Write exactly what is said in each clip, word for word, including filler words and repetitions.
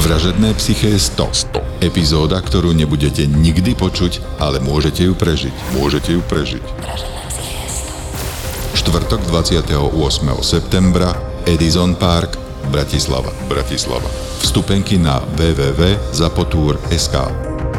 Vražedné psyché sto. Epizóda, ktorú nebudete nikdy počuť, ale môžete ju prežiť. Môžete ju prežiť. Štvrtok dvadsiateho ôsmeho septembra, Edison Park, Bratislava. Bratislava. Vstupenky na w w w bodka zapotur bodka es ká.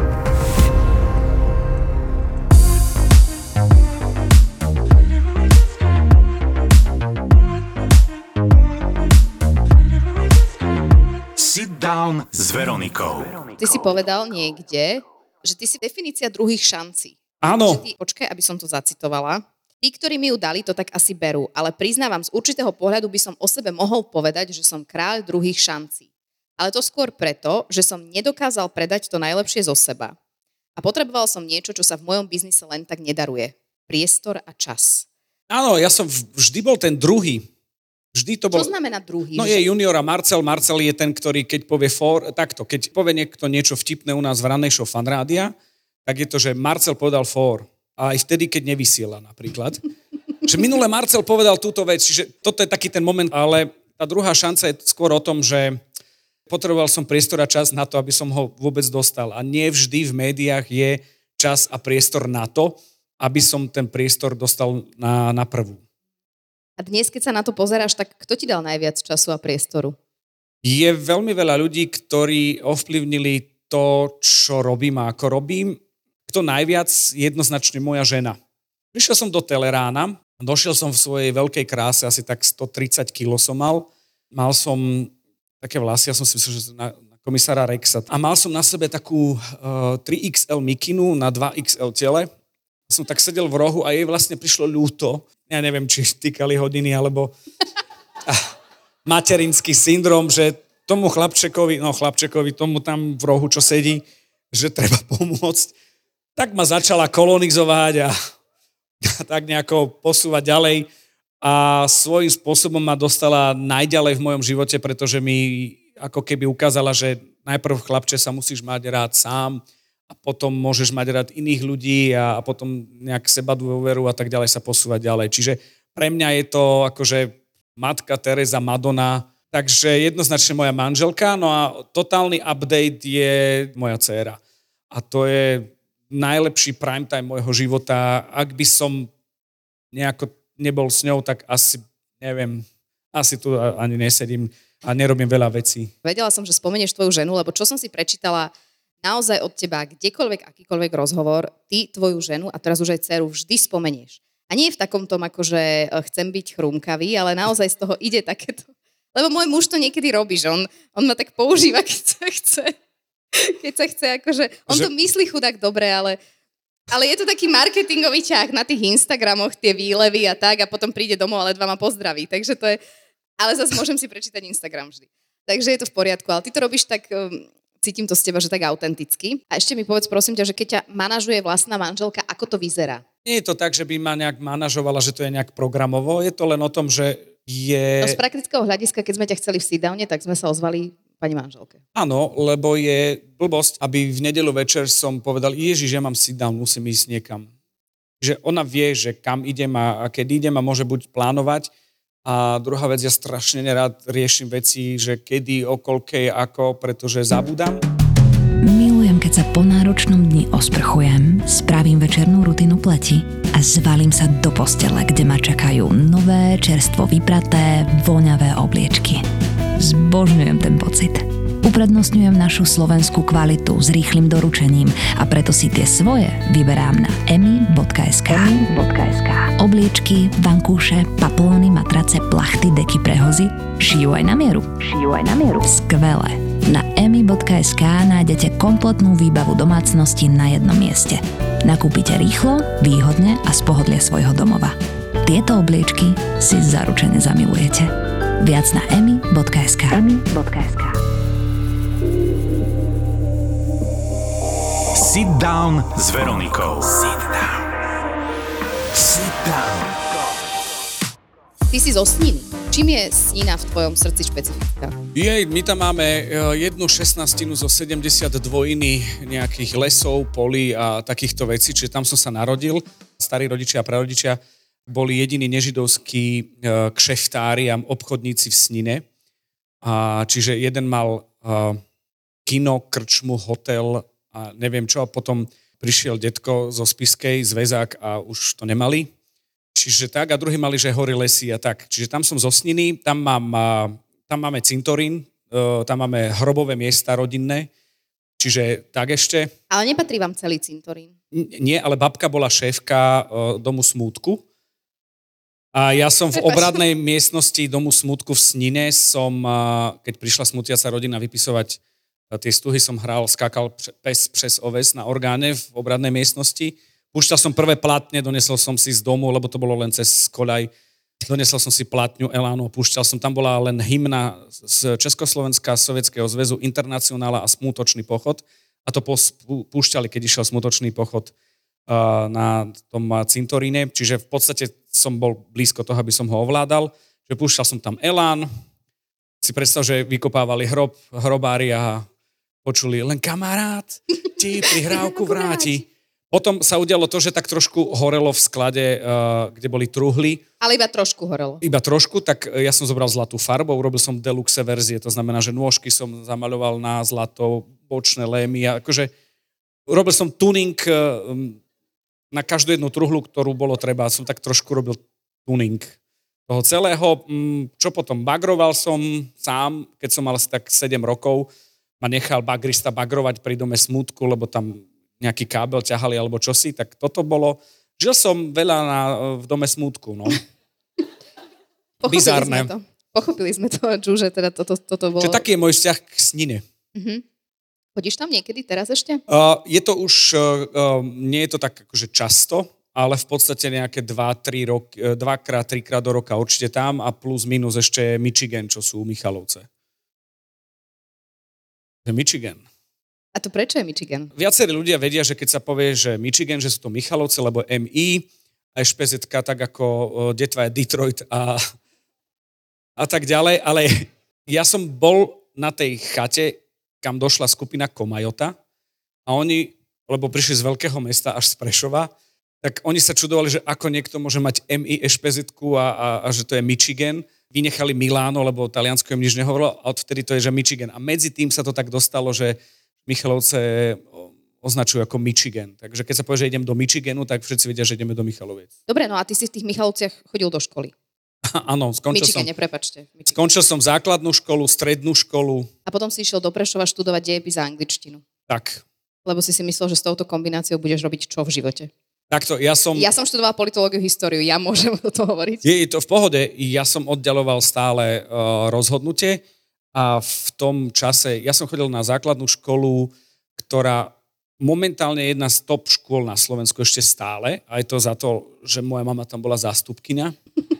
Sit down s Veronikou. Ty si povedal niekde, že ty si definícia druhých šancí. Áno. Ty, počkaj, aby som to zacitovala. Tí, ktorí mi ju dali, to tak asi berú, ale priznávam, z určitého pohľadu by som o sebe mohol povedať, že som kráľ druhých šancí. Ale to skôr preto, že som nedokázal predať to najlepšie zo seba. A potreboval som niečo, čo sa v mojom biznise len tak nedaruje. Priestor a čas. Áno, ja som vždy bol ten druhý. Vždy to bol... Čo znamená druhý? No že... je junior a Marcel. Marcel je ten, ktorý keď povie for, takto, keď povie niekto niečo vtipné u nás v rannej show Fanrádia, tak je to, že Marcel povedal for. A aj vtedy, keď nevysiela napríklad. Že minule Marcel povedal túto vec, čiže toto je taký ten moment, ale tá druhá šanca je skôr o tom, že potreboval som priestor a čas na to, aby som ho vôbec dostal. A nie vždy v médiách je čas a priestor na to, aby som ten priestor dostal na, na prvú. A dnes, keď sa na to pozeráš, tak kto ti dal najviac času a priestoru? Je veľmi veľa ľudí, ktorí ovplyvnili to, čo robím a ako robím. Kto najviac? Jednoznačne moja žena. Prišiel som do Telerána, došiel som v svojej veľkej kráse, asi tak stotridsať kilogramov som mal. Mal som také vlasy, ja som si myslel, že na, na komisára Rexa. A mal som na sebe takú uh, tri iks el mikinu na dva iks el tele. Som tak sedel v rohu a jej vlastne prišlo ľúto. Ja neviem, či týkali hodiny, alebo materinský syndrom, že tomu chlapčekovi, no chlapčekovi, tomu tam v rohu, čo sedí, že treba pomôcť. Tak ma začala kolonizovať a, a tak nejako posúvať ďalej. A svojím spôsobom ma dostala najďalej v mojom živote, pretože mi ako keby ukázala, že najprv chlapče sa musíš mať rád sám, a potom môžeš mať rád iných ľudí a, a potom nejak seba dôveru a tak ďalej sa posúvať ďalej. Čiže pre mňa je to akože matka Teresa, Madonna, takže jednoznačne moja manželka, no a totálny update je moja dcéra. A to je najlepší prime time môjho života. Ak by som nejako nebol s ňou, tak asi, neviem, asi tu ani nesedím a nerobím veľa vecí. Vedela som, že spomenieš tvoju ženu, lebo čo som si prečítala naozaj od teba, kdekoľvek, akýkoľvek rozhovor, ty tvoju ženu a teraz už aj dceru vždy spomenieš. A nie v takom tom, akože chcem byť chrúmkavý, ale naozaj z toho ide takéto. Lebo môj muž to niekedy robí, že on, on ma tak používa, keď sa chce. Keď sa chce, akože... On že... to myslí chudák dobre, ale, ale je to taký marketingový ťah na tých Instagramoch, tie výlevy a tak, a potom príde domov a ledva ma pozdraví. Takže to je... Ale zase môžem si prečítať Instagram vždy. Takže je to v poriadku, ale ty to robíš tak... Cítim to z teba, že tak autenticky. A ešte mi povedz, prosím ťa, že keď ťa manažuje vlastná manželka, ako to vyzerá? Nie je to tak, že by ma nejak manažovala, že to je nejak programovo. Je to len o tom, že je... No z praktického hľadiska, keď sme ťa chceli v sit-downe, tak sme sa ozvali pani manželke. Áno, lebo je blbosť, aby v nedeľu večer som povedal, Ježiš, ja mám sit-down, musím ísť niekam. Že ona vie, že kam idem a, a keď idem a môže buď plánovať. A druhá vec, ja strašne nerád riešim veci, že kedy, o koľkej, ako, pretože zabudám. Milujem, keď sa po náročnom dni osprchujem, spravím večernú rutinu pleti a zvalím sa do postele, kde ma čakajú nové, čerstvo vypraté, voňavé obliečky. Zbožňujem ten pocit. Uprednostňujem našu slovenskú kvalitu s rýchlym doručením a preto si tie svoje vyberám na emi bodka es ká. Obliečky, vankúše, paplóny, matrace, plachty, deky, prehozy šijú aj na mieru. Šijú aj na mieru. Skvelé. Na emi bodka es ká nájdete kompletnú výbavu domácnosti na jednom mieste. Nakúpite rýchlo, výhodne a z pohodlia svojho domova. Tieto obliečky si zaručene zamilujete. Viac na emi bodka es ká. emi bodka es ká. Sit down s Veronikou. Sit down. Sit down. Ty si zo Sniny. Čím je Snina v tvojom srdci špecifická? Jej, my tam máme jednu šestnástinu zo sedemdesiatdva nejakých lesov, polí a takýchto vecí, čiže tam som sa narodil. Starí rodičia a prarodičia boli jediní nežidovskí kšeftári a obchodníci v Snine. A čiže jeden mal kino, krčmu, hotel a neviem čo. A potom prišiel detko zo Spišskej, zväzák a už to nemali. Čiže tak, a druhý mali, že hory, lesy a tak. Čiže tam som zo Sniny, tam, mám, tam máme cintorín, tam máme hrobové miesta rodinné, čiže tak ešte. Ale nepatrí vám celý cintorín. Nie, ale babka bola šéfka domu Smútku. A ja som v obradnej miestnosti domu Smútku v Snine, som, keď prišla smutiaca rodina vypisovať tie stuhy, som hral, skákal pes přes oves na orgáne v obradnej miestnosti. Púšťal som prvé platne, donesol som si z domu, lebo to bolo len cez koľaj. Donesol som si platňu Elánu, púšťal som, tam bola len hymna z Československa, Sovietskeho zväzu, Internacionála a Smútočný pochod. A to púšťali, keď išiel Smútočný pochod uh, na tom cintoríne. Čiže v podstate som bol blízko toho, aby som ho ovládal. Že púšťal som tam Elán. Si predstav, že vykopávali hrob, hrobári a počuli len kamarát ti prihrávku vráti. Potom sa udialo to, že tak trošku horelo v sklade, uh, kde boli truhly. Ale iba trošku horelo. Iba trošku, tak ja som zobral zlatú farbu, urobil som deluxe verzie, to znamená, že nôžky som zamaľoval na zlato, bočné lémy a akože robil som tuning uh, na každú jednu truhlu, ktorú bolo treba. Som tak trošku robil tuning toho celého. Um, čo potom? Bagroval som sám, keď som mal asi tak sedem rokov, ma nechal bagrista bagrovať pri dome Smútku, lebo tam nejaký kábel ťahali alebo čosi, tak toto bolo. Žil som veľa na, v dome Smútku, no. Pochopili Bizárne. sme to. Pochopili sme to, že teda toto, toto bolo... Čiže taký je môj vzťah k Snine. Uh-huh. Chodíš tam niekedy teraz ešte? Uh, je to už, uh, nie je to tak akože často, ale v podstate nejaké dva, tri roky, dvakrát, trikrát do roka určite tam a plus minus ešte Michigan, čo sú Michalovce. Michigan. A to prečo je Michigan? Viacerí ľudia vedia, že keď sa povie, že Michigan, že sú to Michalovce, lebo em í a eš pé zet ká tak ako detva je Detroit a, a tak ďalej, ale ja som bol na tej chate, kam došla skupina Komajota a oni, lebo prišli z veľkého mesta až z Prešova, tak oni sa čudovali, že ako niekto môže mať em í eš pé zetku a, a, a že to je Michigan. Vynechali Miláno, lebo Taliansko im nič nehovorilo a odvtedy to je, že Michigan. A medzi tým sa to tak dostalo, že Michalovce označujú ako Michigan. Takže keď sa povie, že idem do Michiganu, tak všetci vedia, že ideme do Michaloviec. Dobre, no a ty si v tých Michalovciach chodil do školy. Áno, skončil som, Michigane, prepáčte. skončil som základnú školu, strednú školu. A potom si išiel do Prešova študovať dejepis a angličtinu. Tak. Lebo si si myslel, že s touto kombináciou budeš robiť čo v živote? Takto, ja som... Ja som študovala politológiu, históriu, ja môžem o to hovoriť. Je, je to v pohode, ja som oddialoval stále uh, rozhodnutie a v tom čase, ja som chodil na základnú školu, ktorá momentálne je jedna z top škôl na Slovensku ešte stále, aj to za to, že moja mama tam bola zástupkyňa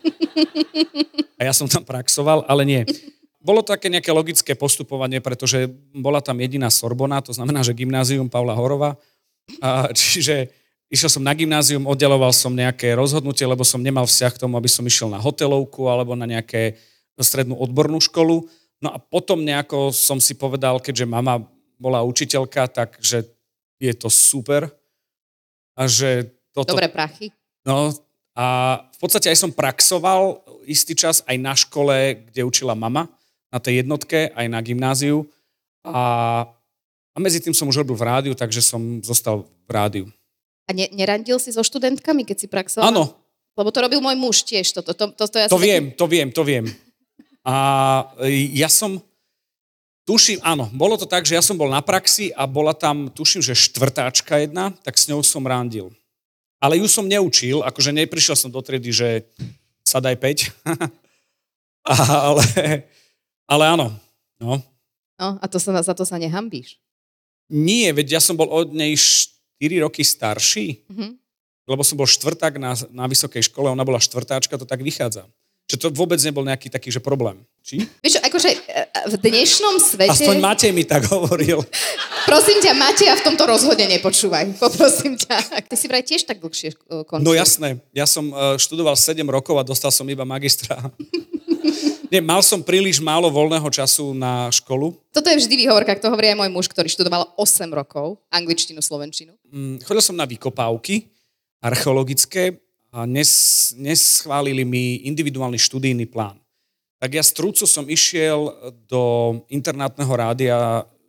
a ja som tam praxoval, ale nie. Bolo to také nejaké logické postupovanie, pretože bola tam jediná Sorbona, to znamená, že gymnázium Pavla Horova, a čiže išiel som na gymnázium, oddialoval som nejaké rozhodnutie, lebo som nemal vzťah k tomu, aby som išiel na hotelovku alebo na nejaké strednú odbornú školu. No a potom nejako som si povedal, keďže mama bola učiteľka, takže je to super. A že toto... Dobré prachy. No a v podstate aj som praxoval istý čas aj na škole, kde učila mama, na tej jednotke, aj na gymnáziu. A, a medzi tým som už robil v rádiu, takže som zostal v rádiu. A ne, nerandil si so študentkami, keď si praxoval? Áno. Lebo to robil môj muž tiež. To, to, to, to, to, ja To taký... viem, to viem, to viem. A ja som, tuším, áno, bolo to tak, že ja som bol na praxi a bola tam, tuším, že štvrtáčka jedna, tak s ňou som randil. Ale ju som neučil, akože neprišiel som do triedy, že sa daj päť. ale, ale áno, no. No, a to sa, za to sa nehambíš. Nie, veď ja som bol od nej štyri roky starší, Mhm. lebo som bol štvrták na, na vysokej škole, ona bola štvrtáčka, to tak vychádza. Že to vôbec nebol nejaký taký, že problém. Či? Vieš, akože v dnešnom svete... Aspoň Matej mi tak hovoril. Prosím ťa, Mateja, v tomto rozhode nepočúvaj. Poprosím ťa. Ty si vraj tiež tak dlhšie končil. No jasné. Ja som študoval sedem rokov a dostal som iba magistra. Nie, mal som príliš málo voľného času na školu. Toto je vždy výhovorka, to hovorí aj môj muž, ktorý študoval osem rokov, angličtinu, slovenčinu. Chodil som na vykopávky archeologické a nes, neschválili mi individuálny študijný plán. Tak ja z trúcu som išiel do internátneho rádia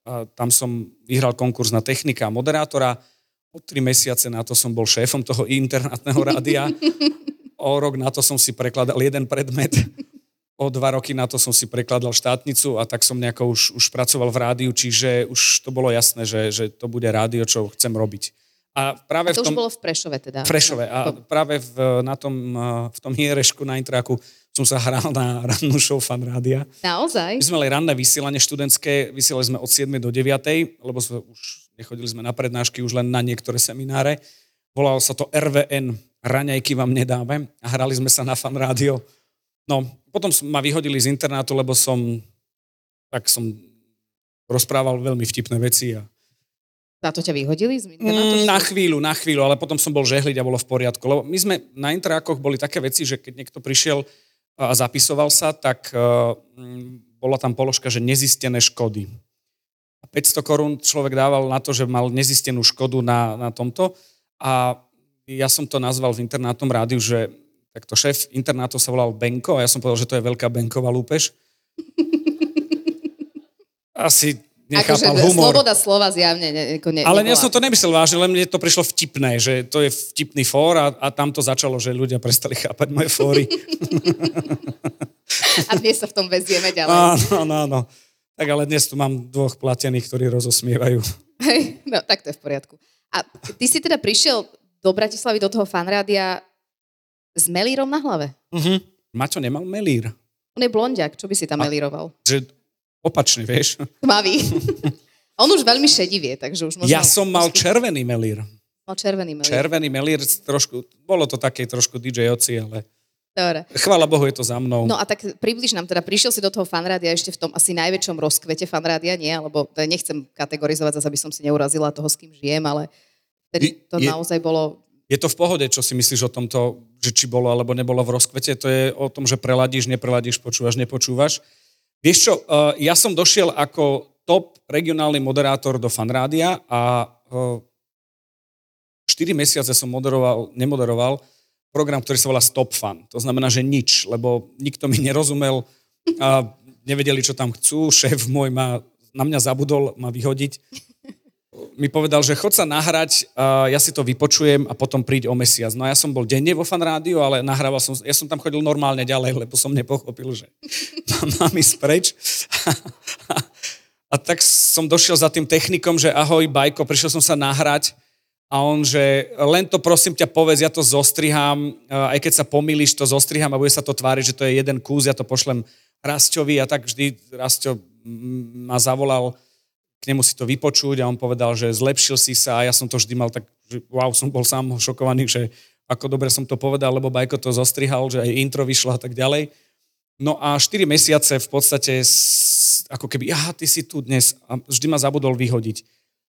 a tam som vyhral konkurs na technika a moderátora. O tri mesiace na to som bol šéfom toho internátneho rádia. O rok na to som si prekladal jeden predmet. O dva roky na to som si prekladal štátnicu a tak som nejako už, už pracoval v rádiu, čiže už to bolo jasné, že, že to bude rádio, čo chcem robiť. A, práve a to v tom, už bolo v Prešove teda. V Prešove. A práve v, na tom, v tom hierešku na Intraku som sa hral na rannú show Fan rádia. Naozaj? My sme mali ranné vysielanie študentské, vysielali sme od siedmej do deviatej, lebo sme už nechodili sme na prednášky, už len na niektoré semináre. Volalo sa to er vé en, raňajky vám nedáme, a hrali sme sa na Fan rádio. No, potom ma vyhodili z internátu, lebo som, tak som rozprával veľmi vtipné veci a Za to ťa vyhodili z internátu? Mm, na chvíľu, na chvíľu, ale potom som bol žehliť a bolo v poriadku. Lebo my sme na intrákoch boli také veci, že keď niekto prišiel a zapisoval sa, tak uh, bola tam položka, že nezistené škody. A päťsto korún človek dával na to, že mal nezistenú škodu na, na tomto. A ja som to nazval v internátnom rádiu, že takto šéf internátu sa volal Benko a ja som povedal, že to je veľká Benková lúpež. Asi nechápal akože humor. Sloboda slova zjavne ne, ne, Ale nebola. ja som to nemyslel vážne, len mne to prišlo vtipné, že to je vtipný fór a, a tam to začalo, že ľudia prestali chápať moje fóry. A dnes sa v tom vezieme ďalej. Áno, áno, áno. Tak ale dnes tu mám dvoch platených, ktorí rozosmievajú. Hej, no tak to je v poriadku. A ty si teda prišiel do Bratislavy, do toho fanrádia s melírom na hlave. Uh-huh. Maťo nemal melír. On je blondiak, čo by si tam A- melíroval? Že opačne, vieš. Tmavý. On už veľmi šedivie, takže už možno... Ja som mal červený melír. Mal červený melír. Červený melír, trošku, bolo to také trošku dý džej oci, ale Dobre. chvála Bohu, je to za mnou. No a tak približ nám teda, prišiel si do toho fanrádia ešte v tom asi najväčšom rozkvete fanrádia, nie? Lebo to nechcem kategorizovať, zase aby som si neurazila toho, s kým žijem, ale vtedy to Je- naozaj bolo... Je to v pohode, čo si myslíš o tomto, že či bolo alebo nebolo v rozkvete. To je o tom, že preladíš, nepreladíš, počúvaš, nepočúvaš. Vieš čo, uh, ja som došiel ako top regionálny moderátor do fanrádia a uh, štyri mesiace som moderoval, nemoderoval program, ktorý sa volá Stop Fan. To znamená, že nič, lebo nikto mi nerozumel a nevedeli, čo tam chcú. Šéf môj ma, na mňa zabudol ma vyhodiť. Mi povedal, že chod sa nahrať, a ja si to vypočujem a potom príď o mesiac. No a ja som bol denne vo Fan rádiu, ale nahrával som, ja som tam chodil normálne ďalej, lebo som nepochopil, že mám ísť preč. A tak som došiel za tým technikom, že ahoj, Bajko, prišiel som sa nahrať a on, že len to prosím ťa povedz, ja to zostrihám, aj keď sa pomýliš, to zostrihám a bude sa to tváriť, že to je jeden kus, ja to pošlem Rasťovi a tak vždy Rasťo ma zavolal k nemu si to vypočuť a on povedal, že zlepšil si sa a ja som to vždy mal tak, že wow, som bol sám šokovaný, že ako dobre som to povedal, lebo Bajko to zostrihal, že aj intro vyšlo a tak ďalej. No a štyri mesiace v podstate ako keby, aha, ty si tu dnes a vždy ma zabudol vyhodiť.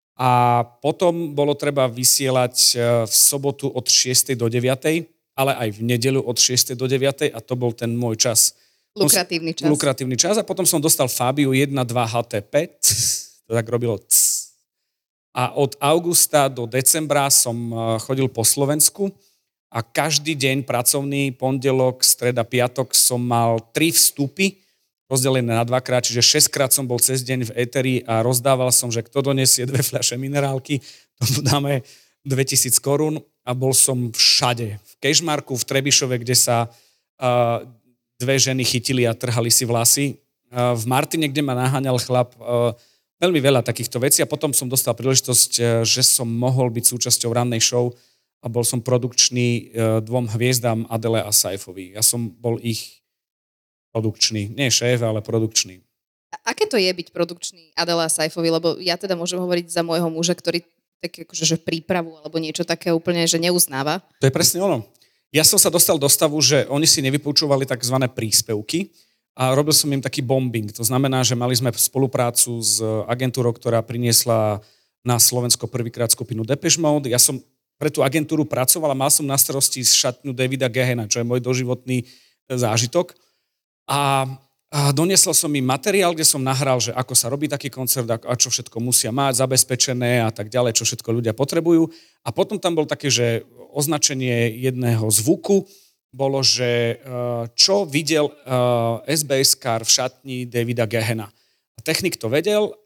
A potom bolo treba vysielať v sobotu od šiestej do deviatej, ale aj v nedeľu od šiestej do deviatej a to bol ten môj čas. Lukratívny čas. Lukratívny čas a potom som dostal Fabiu jeden dva há té pé, to tak robilo cs. A od augusta do decembra som chodil po Slovensku a každý deň pracovný, pondelok, streda, piatok som mal tri vstupy rozdelené na dvakrát, čiže šesťkrát som bol cez deň v éteri a rozdával som, že kto donesie dve fľaše minerálky, tomu dáme dvetisíc korún a bol som všade. V Kežmarku, v Trebišove, kde sa uh, dve ženy chytili a trhali si vlasy. Uh, v Martine, kde ma naháňal chlap, uh, veľmi veľa takýchto vecí a potom som dostal príležitosť, že som mohol byť súčasťou rannej show a bol som produkčný dvom hviezdám Adele a Saifovi. Ja som bol ich produkčný, nie šéf, ale produkčný. A aké to je byť produkčný Adele a Saifovi? Lebo ja teda môžem hovoriť za môjho muža, ktorý tak akože, že prípravu alebo niečo také úplne, že neuznáva. To je presne ono. Ja som sa dostal do stavu, že oni si nevypoučovali takzvané príspevky, a robil som im taký bombing. To znamená, že mali sme spoluprácu s agentúrou, ktorá priniesla na Slovensko prvýkrát skupinu Depeche Mode. Ja som pre tú agentúru pracoval a mal som na starosti šatňu Davida Gehena, čo je môj doživotný zážitok. A, a doniesol som im materiál, kde som nahral, že ako sa robí taký koncert a čo všetko musia mať zabezpečené a tak ďalej, čo všetko ľudia potrebujú. A potom tam bol také, že označenie jedného zvuku, bolo, že čo videl es bé es-kár v šatni Davida Gehena. A technik to vedel,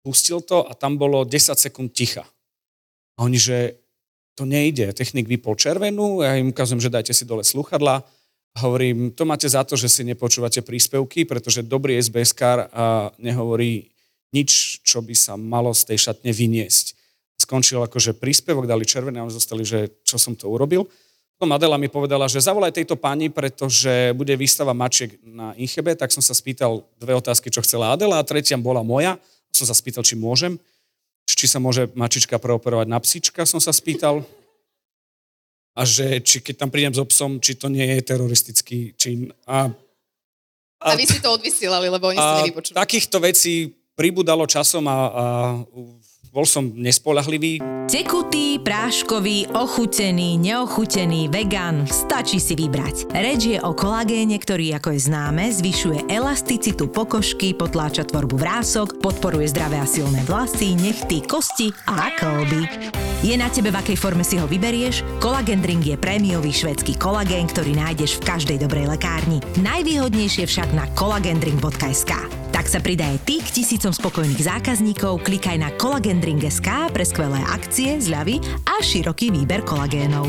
pustil to a tam bolo desať sekúnd ticha. A oni, že to nejde. Technik vypol červenú, ja im ukazujem, že dajte si dole slúchadlá. Hovorím, to máte za to, že si nepočúvate príspevky, pretože dobrý es bé eskár a nehovorí nič, čo by sa malo z tej šatne vyniesť. Skončil akože príspevok, dali červené a oni zostali, že čo som to urobil. Potom Adela mi povedala, že zavolaj tejto pani, pretože bude výstava mačiek na Inchebe, tak som sa spýtal dve otázky, čo chcela Adela a tretia bola moja. Som sa spýtal, či môžem. Či sa môže mačička preoperovať na psíčka, som sa spýtal. A že či keď tam prídem s obsom, či to nie je teroristický čin. A, a, a vy si to odvysielali, lebo oni si nevypočuli. Takýchto vecí pribudalo časom a, a bol som nespoľahlivý. Tekutý, práškový, ochutený, neochutený, vegan, stačí si vybrať. Reč je o kolagéne, ktorý, ako je známe, zvyšuje elasticitu pokožky, potláča tvorbu vrások, podporuje zdravé a silné vlasy, nechty, kosti a kĺby. Je na tebe, v akej forme si ho vyberieš? Collagen Drink je prémiový švédsky kolagén, ktorý nájdeš v každej dobrej lekárni. Najvýhodnejšie však na collagen drink bodka es ká. Tak sa pridaj ty k tisícom spokojných zákazníkov, klikaj na collagen drink bodka es ká pre skvelé akcie, zľavy a široký výber kolagénov.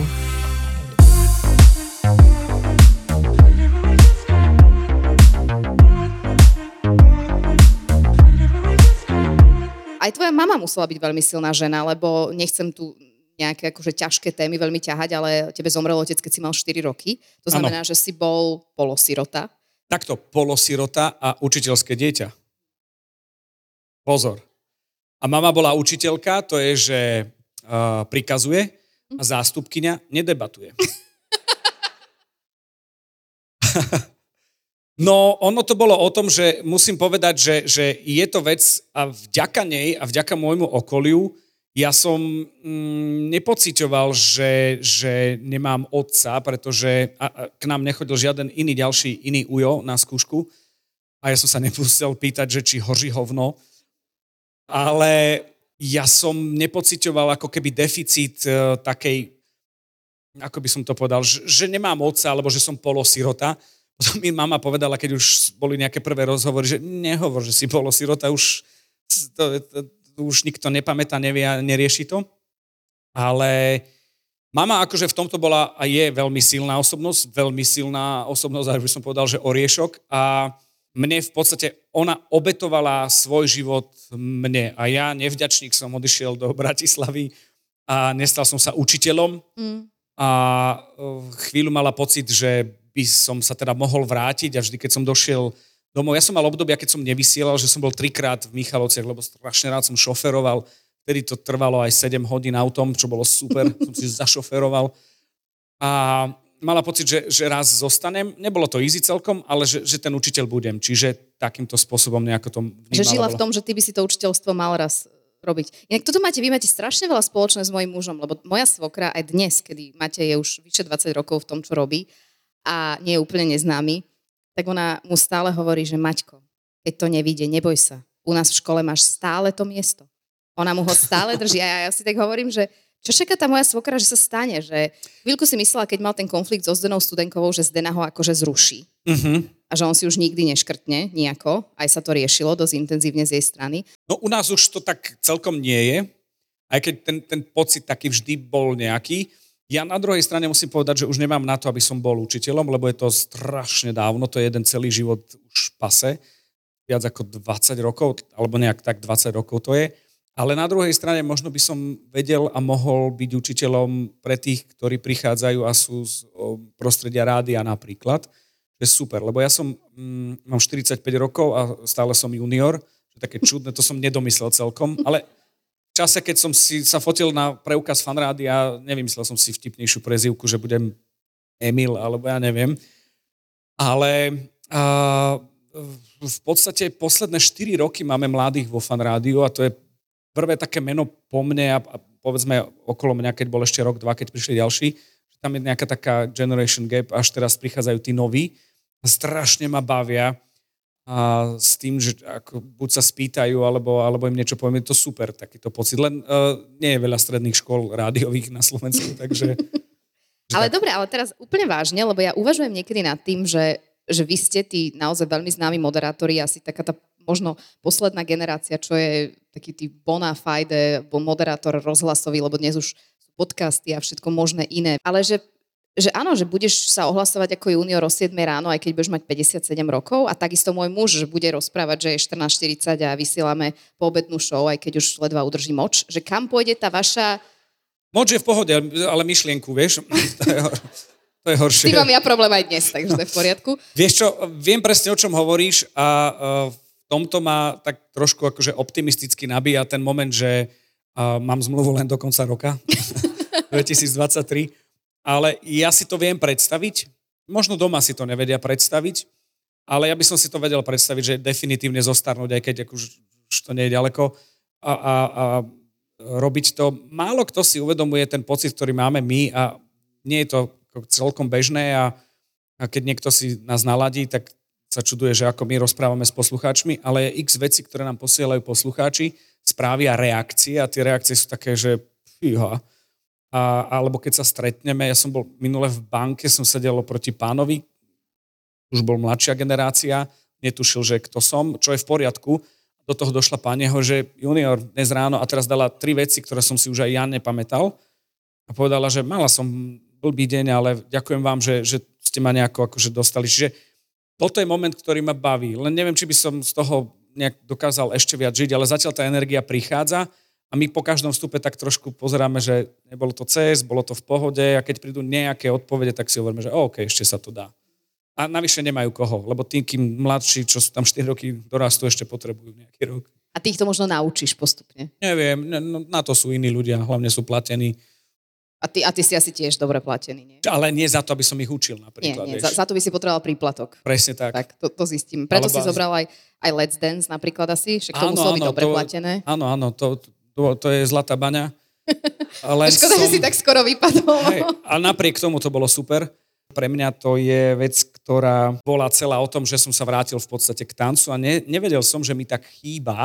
Aj tvoja mama musela byť veľmi silná žena, lebo nechcem tu nejaké akože ťažké témy veľmi ťahať, ale tebe zomrel otec, keď si mal štyri roky. To znamená, ano. Že si bol polosirota. Takto polosirota a učiteľské dieťa. Pozor. A mama bola učiteľka, to je, že uh, prikazuje a zástupkyňa nedebatuje. No, ono to bolo o tom, že musím povedať, že, že je to vec a vďaka nej a vďaka môjmu okoliu ja som mm, nepociťoval, že, že nemám otca, pretože a, a k nám nechodil žiaden iný ďalší iný ujo na skúšku a ja som sa nepustil pýtať, že či hoří hovno, ale ja som nepociťoval ako keby deficit uh, takej, ako by som to povedal, že, že nemám otca, alebo že som polosirota. Potom mi mama povedala, keď už boli nejaké prvé rozhovory, že nehovor, že si polosirota, už, to, to, to, už nikto nepamätá, nevie a nerieši to. Ale mama akože v tomto bola a je veľmi silná osobnosť, veľmi silná osobnosť, až by som povedal, že oriešok. A mne v podstate ona obetovala svoj život mne. A ja, nevďačník, som odišiel do Bratislavy a nestal som sa učiteľom. Mm. A chvíľu mala pocit, že by som sa teda mohol vrátiť a vždy, keď som došiel domov, ja som mal obdobia, keď som nevysielal, že som bol trikrát v Michalovciach, lebo strašne rád som šoferoval, vtedy to trvalo aj sedem hodín autom, čo bolo super, som si zašoferoval a mala pocit, že, že raz zostanem, nebolo to easy celkom, ale že, že ten učiteľ budem, čiže takýmto spôsobom nejako to vnímala. Že žila v tom, že ty by si to učiteľstvo mal raz robiť. Inak toto máte, vy máte strašne veľa spoločné s mojím mužom, lebo moja svokra aj dnes, kedy máte je už vyše dvadsať rokov v tom, čo robí, a nie je úplne neznámy, tak ona mu stále hovorí, že Maťko, keď to nevíde, neboj sa. U nás v škole máš stále to miesto. Ona mu ho stále drží a ja si tak hovorím, že čo čaká tá moja svokra, že sa stane, že chvíľku si myslela, keď mal ten konflikt so Zdenou Studenkovou, že Zdena ho akože zruší. Uh-huh. A že on si už nikdy neškrtne nejako. Aj sa to riešilo dosť intenzívne z jej strany. No u nás už to tak celkom nie je. Aj keď ten, ten pocit taký vždy bol nejaký. Ja na druhej strane musím povedať, že už nemám na to, aby som bol učiteľom, lebo je to strašne dávno, to je jeden celý život už pase, viac ako dvadsať rokov, alebo nejak tak dvadsať rokov to je. Ale na druhej strane možno by som vedel a mohol byť učiteľom pre tých, ktorí prichádzajú a sú z prostredia rádia napríklad. To je super, lebo ja som, mm, mám štyridsaťpäť rokov a stále som junior, to je také čudné, to som nedomyslel celkom, ale v čase, keď som si sa fotil na preukaz fanrádia, nevymyslel som si vtipnejšiu prezývku, že budem Emil, alebo ja neviem. Ale a, v podstate posledné štyri roky máme mladých vo fanrádiu a to je prvé také meno po mne a, a povedzme okolo mňa, keď bol ešte rok, dva, keď prišli ďalší. Tam je nejaká taká generation gap, až teraz prichádzajú tí noví. Strašne ma bavia. A s tým, že ako buď sa spýtajú, alebo, alebo im niečo poviem, je to super, takýto pocit. Len uh, nie je veľa stredných škôl rádiových na Slovensku, takže... Ale dobre, ale teraz úplne vážne, lebo ja uvažujem niekedy nad tým, že, že vy ste tí naozaj veľmi známi moderátori, asi taká tá možno posledná generácia, čo je taký tý bona fide, moderátor rozhlasový, lebo dnes už sú podcasty a všetko možné iné. Ale že, že áno, že budeš sa ohlasovať ako junior o siedmej ráno, aj keď budeš mať päťdesiatsedem rokov a takisto môj muž, že bude rozprávať, že je štrnásť štyridsať a vysielame poobednú show, aj keď už ledva udrží moč. Že kam pôjde tá vaša... Moč je v pohode, ale myšlienku, vieš? To je, hor- to je horšie. S tým mám ja problém aj dnes, takže to je v poriadku. Vieš čo, viem presne, o čom hovoríš a uh, v tomto ma tak trošku akože optimisticky nabíja ten moment, že uh, mám zmluvu len do konca roka dvetisícdvadsaťtri, ale ja si to viem predstaviť. Možno doma si to nevedia predstaviť, ale ja by som si to vedel predstaviť, že definitívne zostarnúť, aj keď už, už to nie je ďaleko a, a, a robiť to. Málo kto si uvedomuje ten pocit, ktorý máme my a nie je to celkom bežné a, a keď niekto si nás naladí, tak sa čuduje, že ako my rozprávame s poslucháčmi, ale je x veci, ktoré nám posielajú poslucháči, správy a reakcie a tie reakcie sú také, že fíha. A, alebo keď sa stretneme, ja som bol minule v banke, som sedel oproti pánovi, už bol mladšia generácia, netušil, že kto som, čo je v poriadku. Do toho došla pani, že junior dnes ráno a teraz dala tri veci, ktoré som si už aj ja nepamätal a povedala, že mala som blbý deň, ale ďakujem vám, že, že ste ma nejako akože dostali. Čiže toto je moment, ktorý ma baví. Len neviem, či by som z toho nejak dokázal ešte viac žiť, ale zatiaľ tá energia prichádza a my po každom vstupe tak trošku pozeráme, že nebolo to cez, bolo to v pohode a keď prídu nejaké odpovede, tak si hovoríme, že OK, ešte sa to dá. A navyše nemajú koho, lebo tí, kým mladší, čo sú tam štyri roky dorastú, ešte potrebujú nejaký rok. A ty ich to možno naučíš postupne? Neviem, na to sú iní ľudia, hlavne sú platení. A ty, a ty si asi tiež dobre platený, nie? Ale nie za to, aby som ich učil napríklad. Nie, nie, za, za to by si potreboval príplatok. Presne tak. Tak, to, to zistím. Preto Alebo... si zobral aj, aj Let's Dance napríklad asi, však to áno, muselo byť áno, dobre to, platené. Áno, áno, to, to, to je zlatá baňa. Ale Škoda, som... že si tak skoro vypadol. Hej, a napriek tomu to bolo super. Pre mňa to je vec, ktorá bola celá o tom, že som sa vrátil v podstate k tancu a ne, nevedel som, že mi tak chýba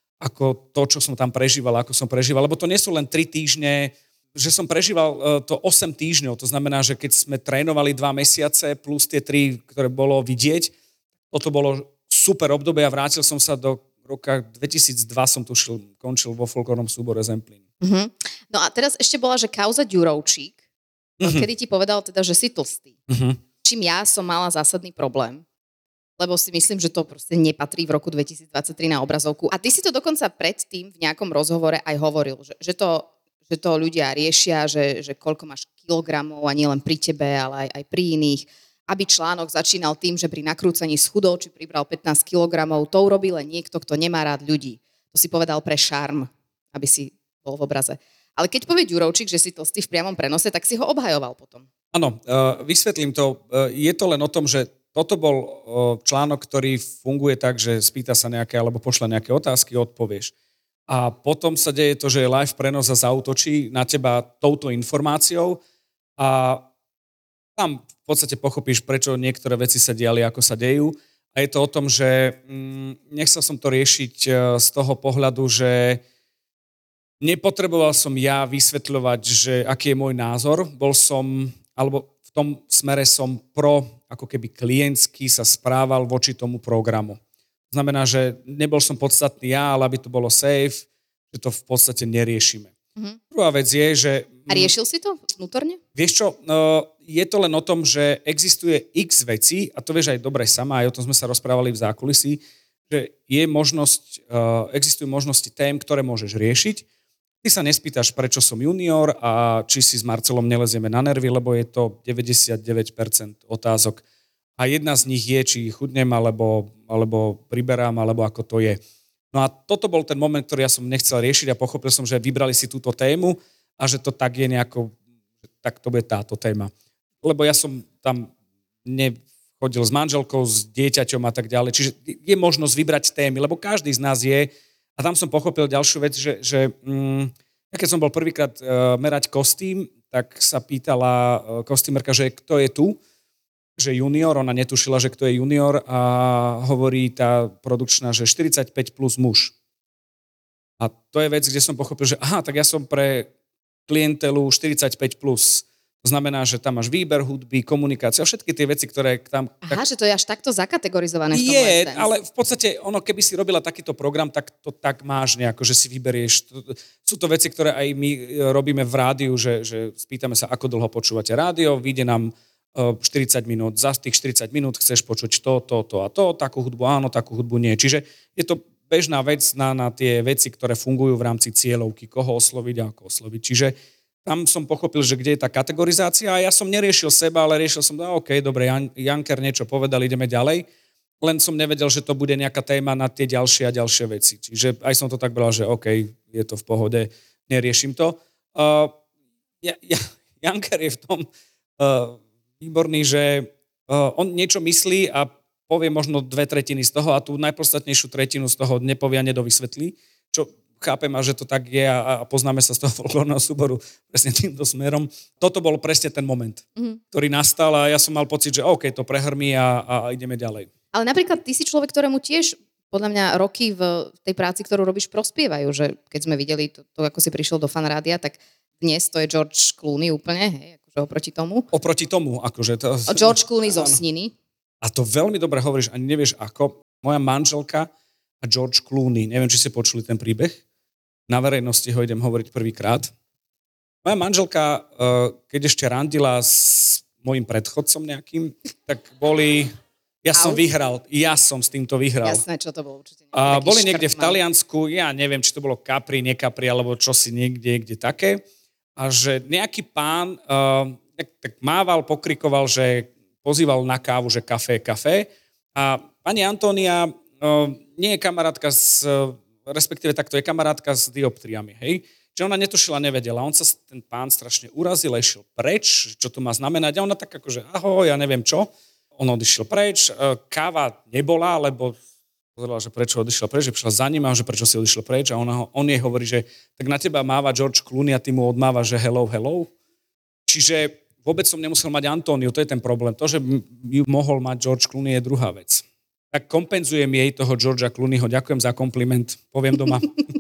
ako to, čo som tam prežíval, ako som prežíval, lebo to nie sú len tri týždne, že som prežíval to osem týždňov, to znamená, že keď sme trénovali dva mesiace plus tie tri, ktoré bolo vidieť, toto bolo super obdobie a vrátil som sa do roka dvetisícdva, som tušil, končil vo folklórnom súbore Zemplín. Uh-huh. No a teraz ešte bola, že kauza Ďurovčík, uh-huh. kedy ti povedal teda, že si tlstý. Uh-huh. Čím ja som mala zásadný problém, lebo si myslím, že to proste nepatrí v roku dvetisícdvadsaťtri na obrazovku. A ty si to dokonca predtým v nejakom rozhovore aj hovoril, že, že to že to ľudia riešia, že, že koľko máš kilogramov a nie len pri tebe, ale aj, aj pri iných. Aby článok začínal tým, že pri nakrúcaní schudol, či pribral pätnásť kilogramov, to urobí len niekto, kto nemá rád ľudí. To si povedal pre šarm, aby si bol v obraze. Ale keď povie Ďurovčík, že si tlstý v priamom prenose, tak si ho obhajoval potom. Áno, vysvetlím to. Je to len o tom, že toto bol článok, ktorý funguje tak, že spýta sa nejaké, alebo pošle nejaké otázky, odpovieš. A potom sa deje to, že live prenos a zaútočí na teba touto informáciou a tam v podstate pochopíš, prečo niektoré veci sa diali, ako sa dejú. A je to o tom, že mm, nechcel som to riešiť z toho pohľadu, že nepotreboval som ja vysvetľovať, že aký je môj názor. Bol som, alebo v tom smere som pro, ako keby klientsky sa správal voči tomu programu. Znamená, že nebol som podstatný ja, ale aby to bolo safe, že to v podstate neriešime. Mm-hmm. Druhá vec je, že... A riešil si to vnútorne? Vieš čo, je to len o tom, že existuje x vecí, a to vieš aj dobre sama, aj o tom sme sa rozprávali v zákulisí, že je možnosť, existujú možnosti tém, ktoré môžeš riešiť. Ty sa nespýtaš, prečo som junior a či si s Marcelom nelezieme na nervy, lebo je to deväťdesiatdeväť percent otázok. A jedna z nich je, či chudnem, alebo, alebo priberám, alebo ako to je. No a toto bol ten moment, ktorý ja som nechcel riešiť a pochopil som, že vybrali si túto tému a že to tak je nejako, tak to bude táto téma. Lebo ja som tam nechodil s manželkou, s dieťaťom a tak ďalej. Čiže je možnosť vybrať témy, lebo každý z nás je. A tam som pochopil ďalšiu vec, že, že mm, ja keď som bol prvýkrát uh, merať kostým, tak sa pýtala uh, kostýmerka, že kto je tu, že junior, ona netušila, že kto je junior a hovorí tá produkčná, že štyridsaťpäť plus muž. A to je vec, kde som pochopil, že aha, tak ja som pre klientelu štyridsaťpäť plus. To znamená, že tam máš výber hudby, komunikácia, všetky tie veci, ktoré tam... Aha, tak... že to je až takto zakategorizované v tom Je, Let's Dance. ale v podstate, ono, keby si robila takýto program, tak to tak máš nejako, že si vyberieš. Sú to veci, ktoré aj my robíme v rádiu, že, že spýtame sa, ako dlho počúvate rádio, vyjde nám štyridsať minút, za tých štyridsať minút chceš počuť to, to, to a to, takú hudbu áno, takú hudbu nie. Čiže je to bežná vec na, na tie veci, ktoré fungujú v rámci cieľovky, koho osloviť a ako osloviť. Čiže tam som pochopil, že kde je tá kategorizácia a ja som neriešil seba, ale riešil som, no, OK, dobre, Jan, Janker niečo povedal, ideme ďalej, len som nevedel, že to bude nejaká téma na tie ďalšie a ďalšie veci. Čiže aj som to tak bral, že OK, je to v pohode, neriešim to. Uh, ja, ja, Janker je v tom uh, výborný, že uh, on niečo myslí a povie možno dve tretiny z toho a tú najpodstatnejšiu tretinu z toho nepovie a nedovysvetlí, čo chápem, a že to tak je a, a poznáme sa z toho folklórneho súboru presne týmto smerom. Toto bol presne ten moment, mm. ktorý nastal a ja som mal pocit, že OK, to prehrmí a, a ideme ďalej. Ale napríklad ty si človek, ktorému tiež podľa mňa roky v tej práci, ktorú robíš, prospievajú, že keď sme videli to, to ako si prišiel do fanrádia, tak dnes to je George Clooney úplne, hej, akože oproti tomu. Oproti tomu, akože to... George Clooney zo Sniny. A to veľmi dobre hovoríš, ani nevieš ako. Moja manželka a George Clooney, neviem, či ste počuli ten príbeh, na verejnosti ho idem hovoriť prvýkrát. Moja manželka, keď ešte randila s mojim predchodcom nejakým, tak boli... Ja som vyhral, ja som s týmto vyhral. Jasné, čo to bolo určite. A boli niekde v Taliansku, ja neviem, či to bolo Capri, nie Capri, alebo čosi niekde, kde také. A že nejaký pán uh, tak, tak mával, pokrikoval, že pozýval na kávu, že kafé, kafé. A pani Antónia uh, nie je kamarátka s... Uh, respektíve takto je kamarátka s dioptriami, hej? Čiže ona netušila, nevedela. On sa, ten pán strašne urazil, išiel preč, čo to má znamenať. A ona tak akože, ahoj, ja neviem čo. On odišiel preč, káva nebola, lebo pozerala, že prečo odišiel preč, že prišla za ním a že prečo si odišiel preč. A ona, on jej hovorí, že tak na teba máva George Clooney a ty mu odmáva, že hello, hello. Čiže vôbec som nemusel mať Antóniu, to je ten problém. To, že ju mohol mať George Clooney, je druhá vec. Tak kompenzujem jej toho Georgea Clooneyho. Ďakujem za kompliment. Poviem doma.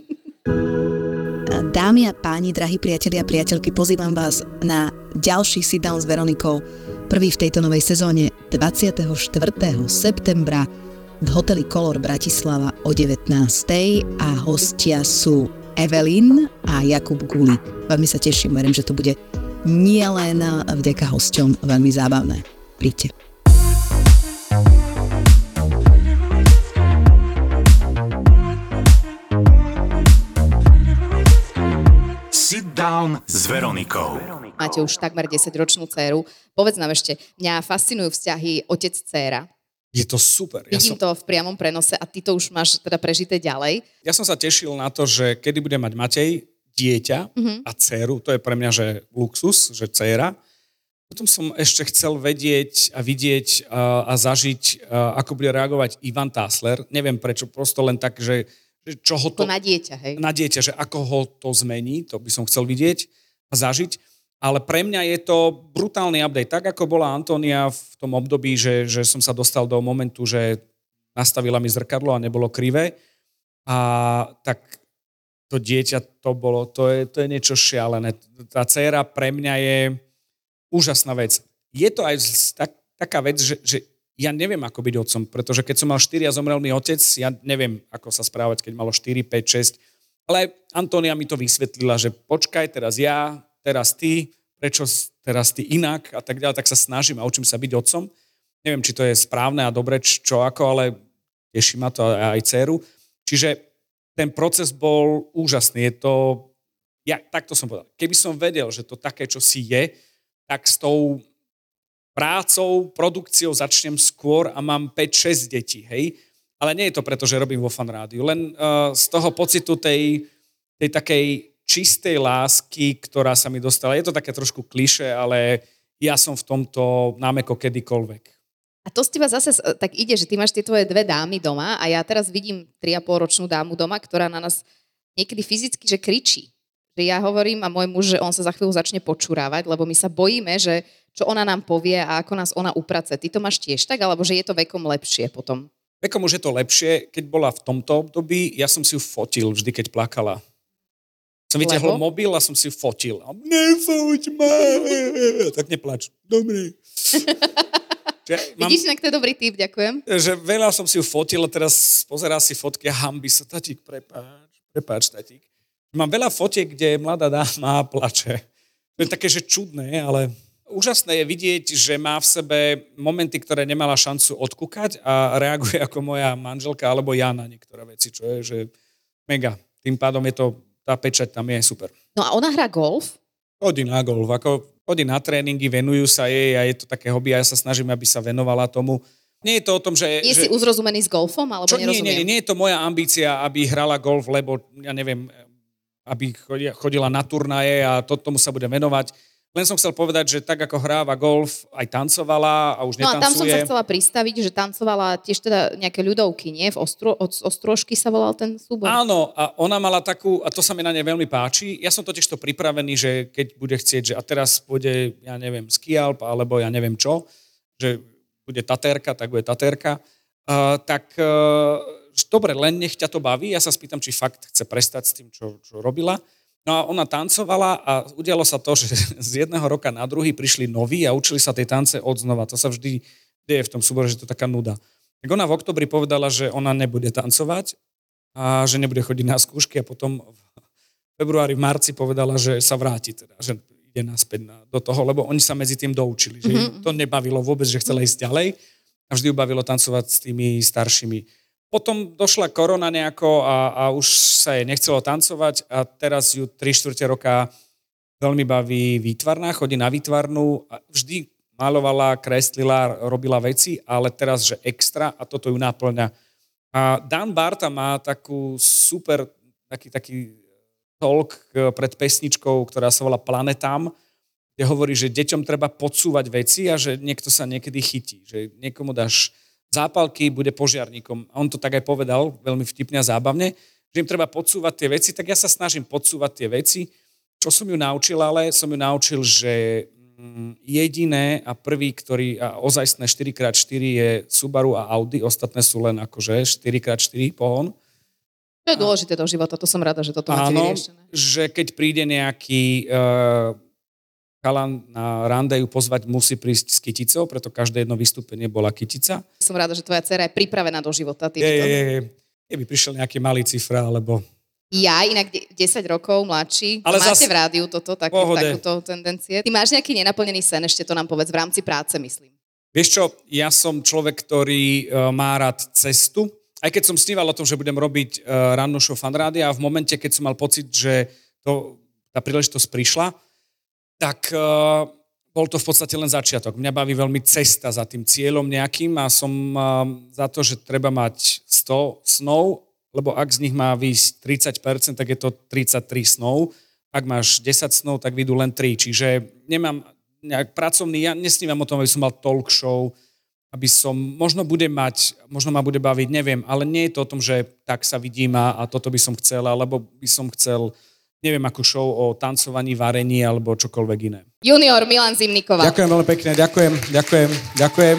Dámy a páni, drahí priatelia a priateľky, pozývam vás na ďalší Sit Down s Veronikou. Prvý v tejto novej sezóne dvadsiateho štvrtého septembra v hoteli Color Bratislava o devätnástej a hostia sú Evelyn a Jakub Guli. Veľmi sa teším, verím, že to bude nielen vďaka hosťom veľmi zábavné. Príďte. Sit Down s Veronikou. Máte už takmer desaťročnú dcéru. Povedz nám ešte, mňa fascinujú vzťahy otec-dcéra. Je to super. Ja Vidím som... to v priamom prenose a ty to už máš teda prežité ďalej. Ja som sa tešil na to, že kedy bude mať Matej dieťa mm-hmm. a dcéru, to je pre mňa, že luxus, že dcéra. Potom som ešte chcel vedieť a vidieť a, a zažiť, a, ako bude reagovať Ivan Tásler. Neviem prečo, prosto len tak, že čo ho to... To na dieťa, hej? Na dieťa, že ako ho to zmení, to by som chcel vidieť a zažiť. Ale pre mňa je to brutálny update. Tak, ako bola Antónia v tom období, že, že som sa dostal do momentu, že nastavila mi zrkadlo a nebolo krivé. A tak to dieťa, to bolo, to je, to je niečo šialené. Tá dcéra pre mňa je úžasná vec. Je to aj tak, taká vec, že, že ja neviem, ako byť otcom, pretože keď som mal štyri a zomrel mi otec, ja neviem, ako sa správať, keď malo štyri, päť, šesť. Ale Antónia mi to vysvetlila, že počkaj, teraz ja, teraz ty, prečo teraz ty inak a tak ďalej, tak sa snažím a učím sa byť otcom. Neviem, či to je správne a dobre, čo ako, ale teší ma to aj dceru. Čiže ten proces bol úžasný. Je to, ja takto som povedal, keby som vedel, že to také, čo si je, tak s tou prácou, produkciou začnem skôr a mám päť šesť detí, hej. Ale nie je to preto, že robím vo Fan rádiu. Len uh, z toho pocitu tej, tej takej čistej lásky, ktorá sa mi dostala. Je to také trošku klišé, ale ja som v tomto námeko kedykoľvek. A to z teba zase tak ide, že ty máš tie tvoje dve dámy doma a ja teraz vidím tri a pol ročnú dámu doma, ktorá na nás niekedy fyzicky, že kričí. Že ja hovorím a môj muž, že on sa za chvíľu začne počúravať, lebo my sa bojíme, že čo ona nám povie a ako nás ona uprace. Ty to máš tiež tak, alebo že je to vekom lepšie potom? Vekom už je to lepšie. Keď bola v tomto období, ja som si ju fotil vždy, keď plakala. Som vytiahol Lebo? mobil a som si fotil. A nefoť ma! Tak neplač. Dobre. Mám, Vidíš, inak to je dobrý tip, ďakujem. že veľa som si ju fotil a teraz pozerá si fotky a hambí sa. Tatík, prepáč, prepáč, tatík. Mám veľa fotiek, kde mladá dáma plače. To je také, že čudné, ale úžasné je vidieť, že má v sebe momenty, ktoré nemala šancu odkúkať a reaguje ako moja manželka alebo ja na niektoré veci, čo je, že mega. Tým pádom je to, tá pečať tam je super. No a ona hrá golf? Chodí na golf, ako chodí na tréningy, venujú sa jej a je to také hobby a ja sa snažím, aby sa venovala tomu. Nie je to o tom, že... Nie že... si uzrozumený s golfom, alebo Čo, nie, nerozumiem? nie, nie, nie je to moja ambícia, aby hrala golf, lebo ja neviem, aby chodila na turnaje a to, tomu sa bude venovať. Len som chcel povedať, že tak ako hráva golf, aj tancovala a už No a tam som netancuje. sa chcela pristaviť, že tancovala tiež teda nejaké ľudovky, nie? V Ostro, od Ostrožky sa volal ten súbor. Áno, a ona mala takú, a to sa mi na nej veľmi páči, ja som totiž to pripravený, že keď bude chcieť, že a teraz pôjde, ja neviem, ski alp, alebo ja neviem čo, že bude tatérka, tak bude tatérka, uh, tak uh, dobre, len nech ťa to baví, ja sa spýtam, či fakt chce prestať s tým, čo, čo robila. No a ona tancovala a udialo sa to, že z jedného roka na druhý prišli noví a učili sa tie tance od znova. To sa vždy deje v tom súbore, že to je taká nuda. Tak ona v oktobri povedala, že ona nebude tancovať a že nebude chodiť na skúšky a potom v februári, v marci povedala, že sa vráti teda, že ide naspäť na, do toho, lebo oni sa medzi tým doučili, že mm-hmm. to nebavilo vôbec, že chcela ísť ďalej a vždy ju bavilo tancovať s tými staršími. Potom došla korona nejako a, a už sa jej nechcelo tancovať a teraz ju tri štvrte roka veľmi baví výtvarná, chodí na výtvarnú a vždy malovala, kreslila, robila veci, ale teraz, že extra a toto ju náplňa. A Dan Barta má takú super, taký, taký talk pred pesničkou, ktorá sa volá Planetám, kde hovorí, že deťom treba podsúvať veci a že niekto sa niekedy chytí, že niekomu dáš zápalky, bude požiarníkom. A on to tak aj povedal, veľmi vtipne a zábavne, že im treba podsúvať tie veci, tak ja sa snažím podsúvať tie veci. Čo som ju naučil, ale som ju naučil, že jediné a prvý, ktorý, a ozajstné štyri krát štyri je Subaru a Audi, ostatné sú len akože štyri krát štyri pohon. To je dôležité do života, to som rada, že toto máte Áno, vyriešené. že keď príde nejaký... Uh, chalan na rande ju pozvať, musí prísť s kyticou, preto každé jedno vystúpenie bola kytica. Som rada, že tvoja dcera je pripravená do života. Je, je, je. Keby prišiel nejaký malý cifra, alebo... Ja, inak desať rokov mladší, Ale máte zas... v rádiu toto, takú, Pohode. takúto tendencie. Ty máš nejaký nenaplnený sen, ešte to nám povedz, v rámci práce, myslím. Vieš čo, ja som človek, ktorý uh, má rád cestu. Aj keď som sníval o tom, že budem robiť uh, rannú show Fanrádia a v momente, keď som mal pocit, že to, tá príležitosť prišla, tak uh, bol to v podstate len začiatok. Mňa baví veľmi cesta za tým cieľom nejakým a som uh, za to, že treba mať sto snov, lebo ak z nich má výjsť tridsať percent, tak je to tridsaťtri snov. Ak máš desať snov, tak vyjdú len tri. Čiže nemám nejak pracovný, ja nesnívam o tom, aby som mal talk show, aby som, možno bude mať, možno ma bude baviť, neviem, ale nie je to o tom, že tak sa vidím a, a toto by som chcel, alebo by som chcel neviem, akú show o tancovaní, varení alebo čokoľvek iné. Junior Milan Zimníková. Ďakujem veľmi pekne, ďakujem, ďakujem, ďakujem.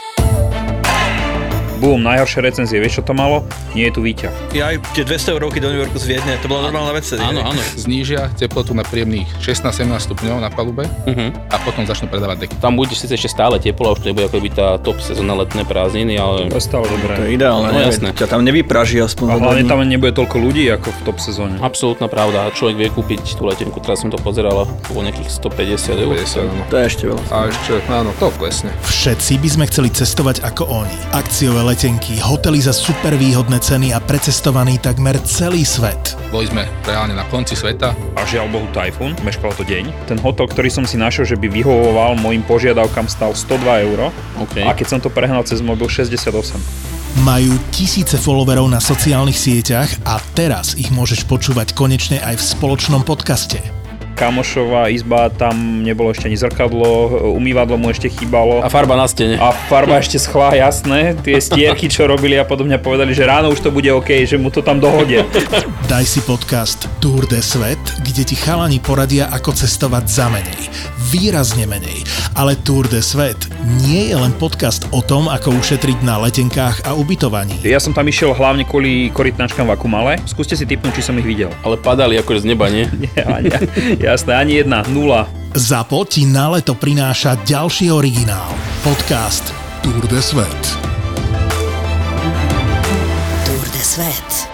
Bum, najhoršie recenzie, vieš čo to malo? Nie je tu výťah. Ja aj tie dvesto eurovky do New Yorku z Viedne, to bola normálna vec. Áno, áno, znížia teplotu na príjemných šestnásť sedemnásť stupňov na palube uh-huh. a potom začnú predávať deky. Tam bude síce ešte stále teplo, už to nebude ako byť tá top sezóna letné prázdniny, ale... To je stále dobré. To je ideálne, no, jasné. Ťa tam nevypraží aspoň. A hlavne tam nebude toľko ľudí ako v top sezóne. Absolútna pravda, človek vie kúpiť tú letenku, teraz som to pozeral, bolo nejakých stopäťdesiat eur. To je ešte veľa. A ešte, áno, to klesne. Všetci by sme chceli cestovať ako oni. Akciové letenky, hotely za super výhodné ceny a precestovaný takmer celý svet. Boli sme reálne na konci sveta. A žiaľ Bohu tajfún, meškalo to deň. Ten hotel, ktorý som si našiel, že by vyhovoval mojim požiadavkám, stal stodva eur. Okay. A keď som to prehnal cez mobil, šesťdesiatosem. Majú tisíce followerov na sociálnych sieťach a teraz ich môžeš počúvať konečne aj v spoločnom podcaste. kamošová izba, tam nebolo ešte ani zrkadlo, umývadlo mu ešte chýbalo. A farba na stene. A farba ešte schla, jasné. Tie stierky, čo robili a podobne, povedali, že ráno už to bude OK, že mu to tam dohodia. Daj si podcast Tour de Svet, kde ti chalani poradia, ako cestovať za menej. Výrazne menej. Ale Tour de Svet nie je len podcast o tom, ako ušetriť na letenkách a ubytovaní. Ja som tam išiel hlavne kvôli korytnačkám v Akumale. Skúste si tipnúť, či som ich videl. Ale padali akože z neba, nie? Nie, ani, jasné, ani jedna, nula. Zapo ti na leto prináša ďalší originál. Podcast Tour de Svet. Tour de Svet.